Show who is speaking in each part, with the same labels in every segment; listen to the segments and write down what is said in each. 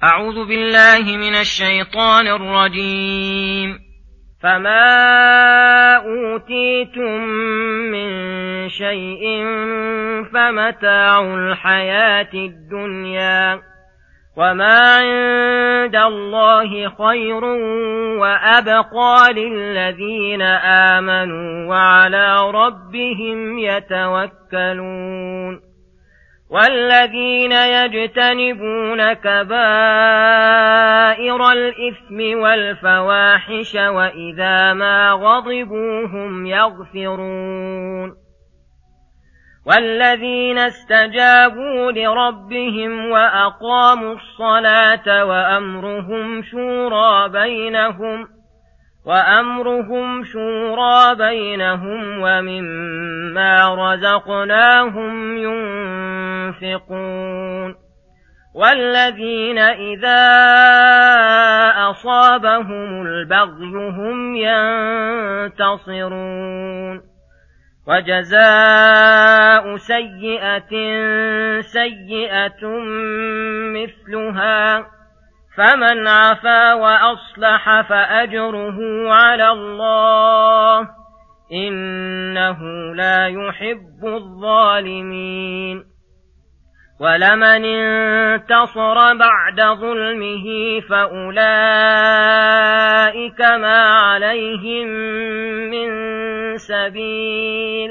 Speaker 1: أعوذ بالله من الشيطان الرجيم. فما أوتيتم من شيء فمتاع الحياة الدنيا وما عند الله خير وأبقى للذين آمنوا وعلى ربهم يتوكلون. والذين يجتنبون كبائر الإثم والفواحش وإذا ما غضبوا هم يغفرون. والذين استجابوا لربهم وأقاموا الصلاة وأمرهم شورى بينهم ومما رزقناهم ينفقون. والذين إذا أصابهم البغي هم ينتصرون. وجزاء سيئة سيئة مثلها فمن عفا وأصلح فأجره على الله إنه لا يحب الظالمين. ولمن انتصر بعد ظلمه فأولئك ما عليهم من سبيل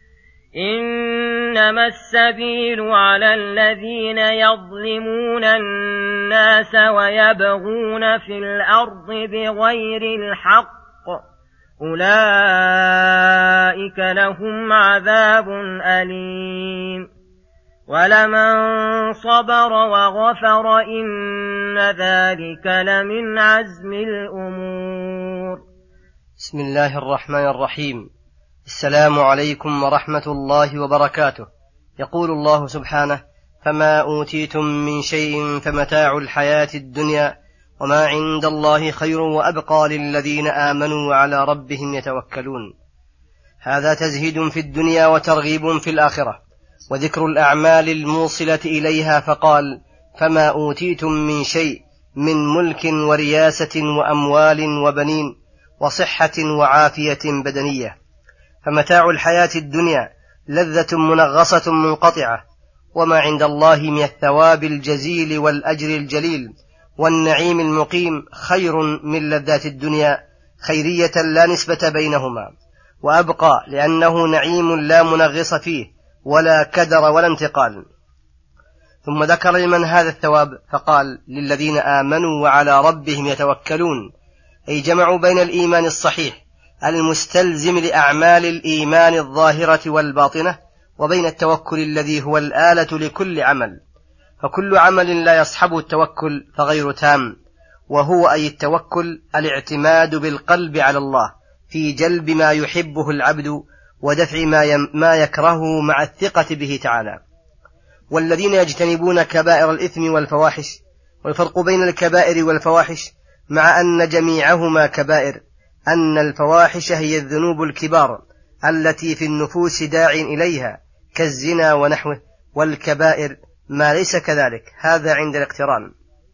Speaker 1: إنما السبيل على الذين يظلمون الناس ويبغون في الأرض بغير الحق أولئك لهم عذاب أليم. ولمن صبر وغفر إن ذلك لمن عزم الأمور.
Speaker 2: بسم الله الرحمن الرحيم. السلام عليكم ورحمة الله وبركاته. يقول الله سبحانه: فما أوتيتم من شيء فمتاع الحياة الدنيا وما عند الله خير وأبقى للذين آمنوا وعلى ربهم يتوكلون. هذا تزهيد في الدنيا وترغيب في الآخرة وذكر الأعمال الموصلة إليها، فقال: فما أوتيتم من شيء من ملك ورياسة وأموال وبنين وصحة وعافية بدنية. فمتاع الحياة الدنيا لذة منغصة منقطعة، وما عند الله من الثواب الجزيل والأجر الجليل والنعيم المقيم خير من لذات الدنيا خيرية لا نسبة بينهما، وأبقى لأنه نعيم لا منغص فيه ولا كدر ولا انتقال. ثم ذكر لمن هذا الثواب فقال: للذين آمنوا وعلى ربهم يتوكلون، أي جمعوا بين الإيمان الصحيح المستلزم لأعمال الإيمان الظاهرة والباطنة وبين التوكل الذي هو الآلة لكل عمل، فكل عمل لا يصحبه التوكل فغير تام، وهو أي التوكل الاعتماد بالقلب على الله في جلب ما يحبه العبد ودفع ما يكرهه مع الثقة به تعالى. والذين يجتنبون كبائر الإثم والفواحش، والفرق بين الكبائر والفواحش مع أن جميعهما كبائر أن الفواحش هي الذنوب الكبار التي في النفوس داع إليها كالزنا ونحوه، والكبائر ما ليس كذلك، هذا عند الاقتران.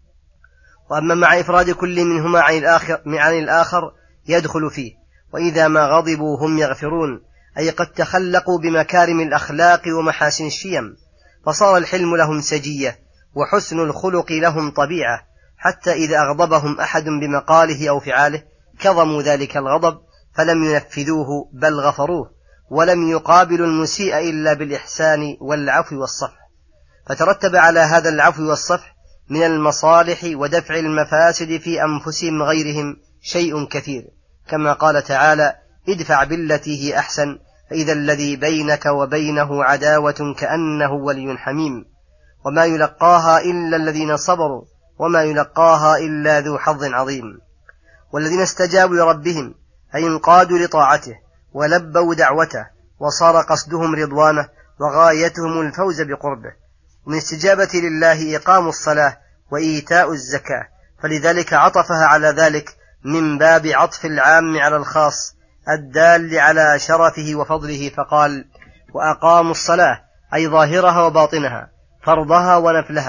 Speaker 2: وأما مع إفراد كل منهما عن الآخر يدخل فيه. وإذا ما غضبوا هم يغفرون، أي قد تخلقوا بمكارم الأخلاق ومحاسن الشيم، فصار الحلم لهم سجية وحسن الخلق لهم طبيعة، حتى إذا أغضبهم أحد بمقاله أو فعاله كظموا ذلك الغضب فلم ينفذوه بل غفروه، ولم يقابلوا المسيء إلا بالإحسان والعفو والصفح. فترتب على هذا العفو والصفح من المصالح ودفع المفاسد في أنفسهم غيرهم شيء كثير، كما قال تعالى: ادفع بالتي هي أحسن فإذا الذي بينك وبينه عداوة كأنه ولي حميم. وما يلقاها إلا الذين صبروا وما يلقاها إلا ذو حظ عظيم. والذين استجابوا لربهم أي انقادوا لطاعته ولبوا دعوته وصار قصدهم رضوانه وغايتهم الفوز بقربه. ومن استجابة لله إقام الصلاة وإيتاء الزكاة، فلذلك عطفها على ذلك من باب عطف العام على الخاص الدال على شرفه وفضله، فقال: وأقاموا الصلاة أي ظاهرها وباطنها، فرضها ونفلها،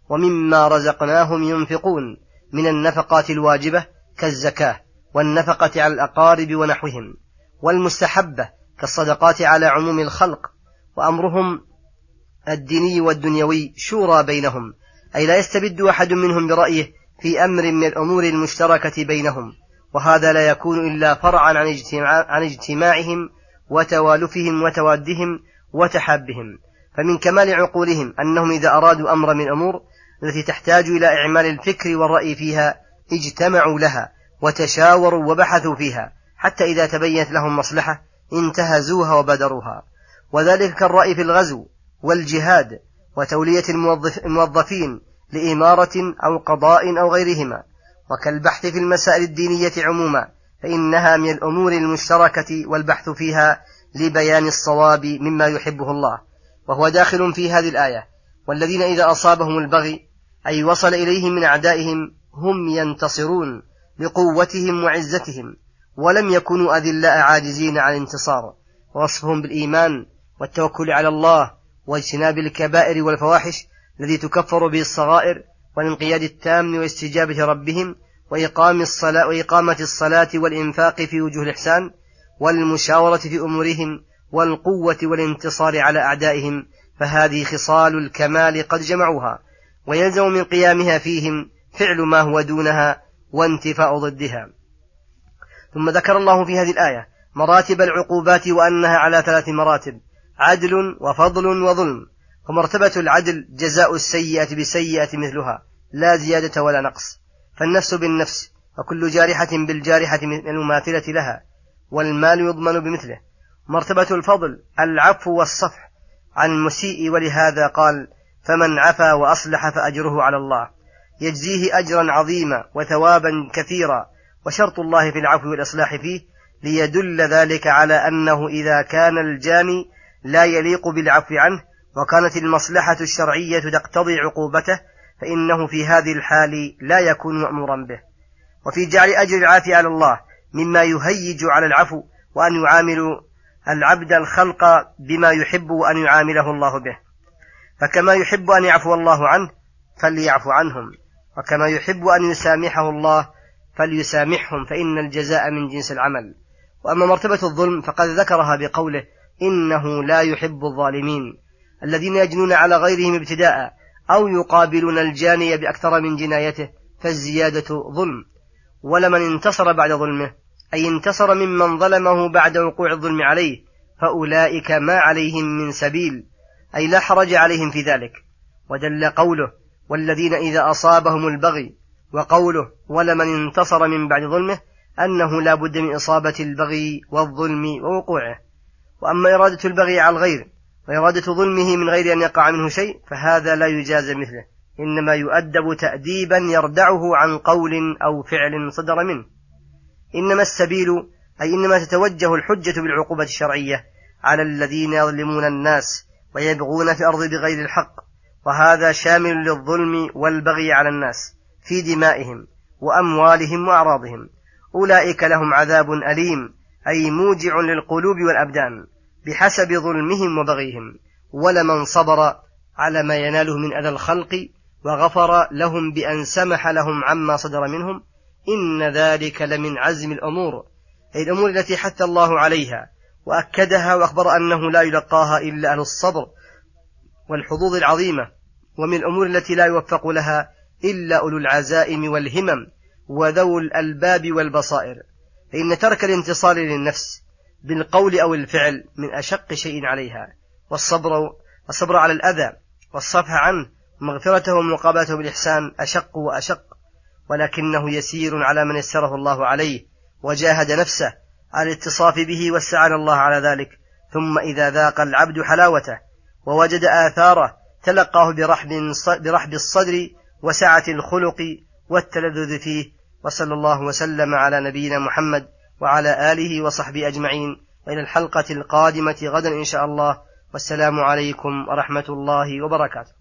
Speaker 2: ومما رزقناهم ينفقون من النفقات الواجبة كالزكاة والنفقة على الأقارب ونحوهم، والمستحبة كالصدقات على عموم الخلق. وأمرهم الديني والدنيوي شورى بينهم، أي لا يستبد أحد منهم برأيه في أمر من الأمور المشتركة بينهم، وهذا لا يكون إلا فرعا عن اجتماعهم وتوالفهم وتوادهم وتحابهم. فمن كمال عقولهم أنهم إذا أرادوا أمر من الأمور التي تحتاج إلى إعمال الفكر والرأي فيها اجتمعوا لها وتشاوروا وبحثوا فيها، حتى إذا تبينت لهم مصلحة انتهزوها وبادروها. وذلك كالرأي في الغزو والجهاد وتولية الموظفين لإمارة أو قضاء أو غيرهما، وكالبحث في المسائل الدينية عموما، فإنها من الأمور المشتركة والبحث فيها لبيان الصواب مما يحبه الله، وهو داخل في هذه الآية. والذين إذا أصابهم البغي أي وصل إليهم من أعدائهم هم ينتصرون بقوتهم وعزتهم، ولم يكونوا أذلاء عاجزين عن الانتصار. ووصفهم بالإيمان والتوكل على الله واجتناب الكبائر والفواحش الذي تكفر به الصغائر، والانقياد التام واستجابة ربهم، وإقامة الصلاة والإنفاق في وجوه الإحسان، والمشاورة في أمورهم، والقوة والانتصار على أعدائهم. فهذه خصال الكمال قد جمعوها، ويلزم من قيامها فيهم فعل ما هو دونها وانتفاء ضدها. ثم ذكر الله في هذه الآية مراتب العقوبات، وأنها على 3 مراتب: عدل وفضل وظلم. فمرتبة العدل جزاء السيئة بسيئة مثلها لا زيادة ولا نقص، فالنفس بالنفس، وكل جارحة بالجارحة المماثلة لها، والمال يضمن بمثله. مرتبة الفضل العفو والصفح عن المسيء، ولهذا قال: فمن عفا وأصلح فأجره على الله، يجزيه أجرا عظيما وثوابا كثيرا. وشرط الله في العفو والإصلاح فيه ليدل ذلك على أنه إذا كان الجاني لا يليق بالعفو عنه وكانت المصلحة الشرعية تقتضي عقوبته، فإنه في هذه الحال لا يكون مأمورا به. وفي جعل أجر العافي على الله مما يهيج على العفو، وأن يعامل العبد الخلق بما يحب أن يعامله الله به، فكما يحب أن يعفو الله عنه فليعفو عنهم، وكما يحب أن يسامحه الله فليسامحهم، فإن الجزاء من جنس العمل. وأما مرتبة الظلم فقد ذكرها بقوله: إنه لا يحب الظالمين، الذين يجنون على غيرهم ابتداء أو يقابلون الجاني بأكثر من جنايته، فالزيادة ظلم. ولمن انتصر بعد ظلمه أي انتصر ممن ظلمه بعد وقوع الظلم عليه، فأولئك ما عليهم من سبيل، أي لا حرج عليهم في ذلك. ودل قوله: والذين إذا أصابهم البغي، وقوله: ولمن انتصر من بعد ظلمه، أنه لا بد من إصابة البغي والظلم ووقوعه. وأما إرادة البغي على الغير وإرادة ظلمه من غير أن يقع منه شيء فهذا لا يجاز مثله، إنما يؤدب تأديبا يردعه عن قول أو فعل صدر منه. إنما السبيل أي إنما تتوجه الحجة بالعقوبة الشرعية على الذين يظلمون الناس ويبغون في الأرض بغير الحق، وهذا شامل للظلم والبغي على الناس في دمائهم وأموالهم وأعراضهم. أولئك لهم عذاب أليم، أي موجع للقلوب والأبدان بحسب ظلمهم وبغيهم. ولمن صبر على ما يناله من أذى الخلق وغفر لهم بأن سمح لهم عما صدر منهم، إن ذلك لمن عزم الأمور، أي الأمور التي حث الله عليها وأكدها، وأخبر أنه لا يلقاها إلا أهل الصبر والحظوظ العظيمة، ومن الأمور التي لا يوفق لها إلا أولو العزائم والهمم وذو الألباب والبصائر. فإن ترك الانتصار للنفس بالقول أو الفعل من أشق شيء عليها، والصبر على الأذى والصفح عنه ومغفرته ومقابلته بالإحسان أشق وأشق، ولكنه يسير على من يسره الله عليه وجاهد نفسه على الاتصاف به واستعان الله على ذلك. ثم إذا ذاق العبد حلاوته ووجد آثاره تلقاه برحب الصدر وسعة الخلق والتلذذ فيه. وصلى الله وسلم على نبينا محمد وعلى آله وصحبه أجمعين، وإلى الحلقة القادمة غدا إن شاء الله، والسلام عليكم ورحمة الله وبركاته.